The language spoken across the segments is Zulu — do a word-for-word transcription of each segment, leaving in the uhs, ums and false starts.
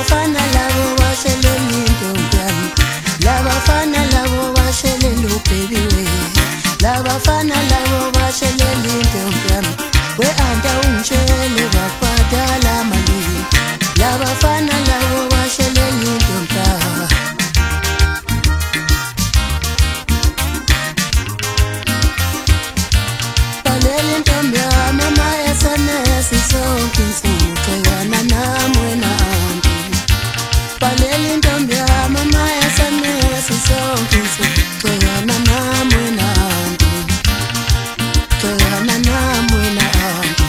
labafana labo bashelela intombi yami, labafana labo bashelela ubaby we, labafana labo bashelela intombi yami, we anta ungitshele bakubhadala malini, labafana labo bashelela intombi yami. Balela intombi yami mama esenesi sonke insuku yana nami wena anti, balela intombi yami mama esenesi sonke insuku yana nami wena anti, yana nami wena anti,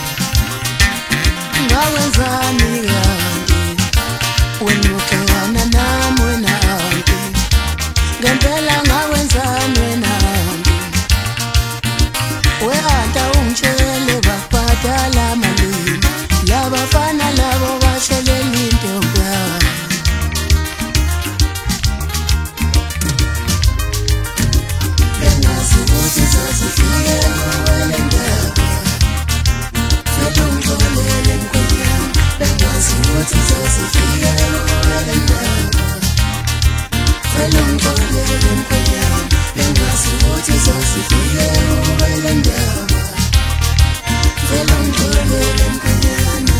ngawenzani anti, wena yana nami wena anti, ngempela ngawenzani wena anti, we anta ungitshele bakubhadala malini, labafana labo bashelela intombi yami. Bengazi ukuthi sasifike kuwele ndaba, vele ungixolele mkhwenyana, bengazi ukuthi sasifike kuwele ndaba, vele ungixolele mkhwenyana, bengazi ukuthi sasifike kuwele ndaba, vele ungixolele mkhwenyana,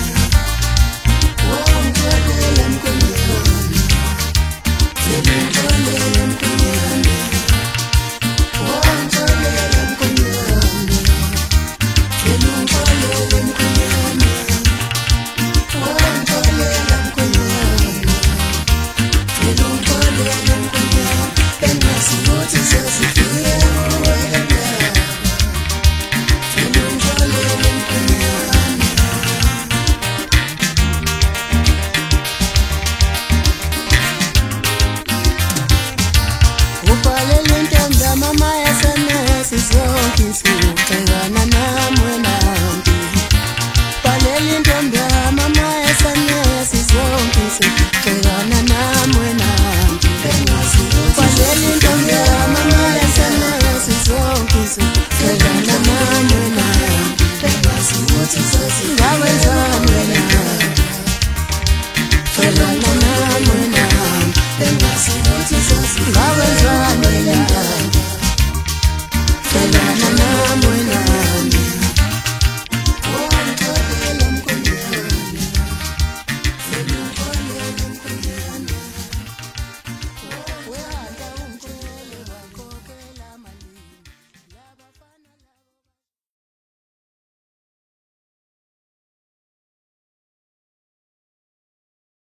ungixolele mkhwenyana, vele ungixolele mkhwenyana, ungixolele mkhwenyana, vele ungixolele mkhwenyana, ungixolele mkhwenyana, vele ungixolele mkhwenyana, bengazi ukuthi sasifike kuwele ndaba, vele ungixolele mkhwenyana. Ubhalela intombi yami mama esenesi zonke insuku yana nami wena anti, bhalela intombi yami mama esenesi zonke insuku yana nami wena anti, bhalela intombi yami mama esenesi zonke insuku yana nami wena anti, ngawenzani wena anti, yana nami wena anti, ngawenzani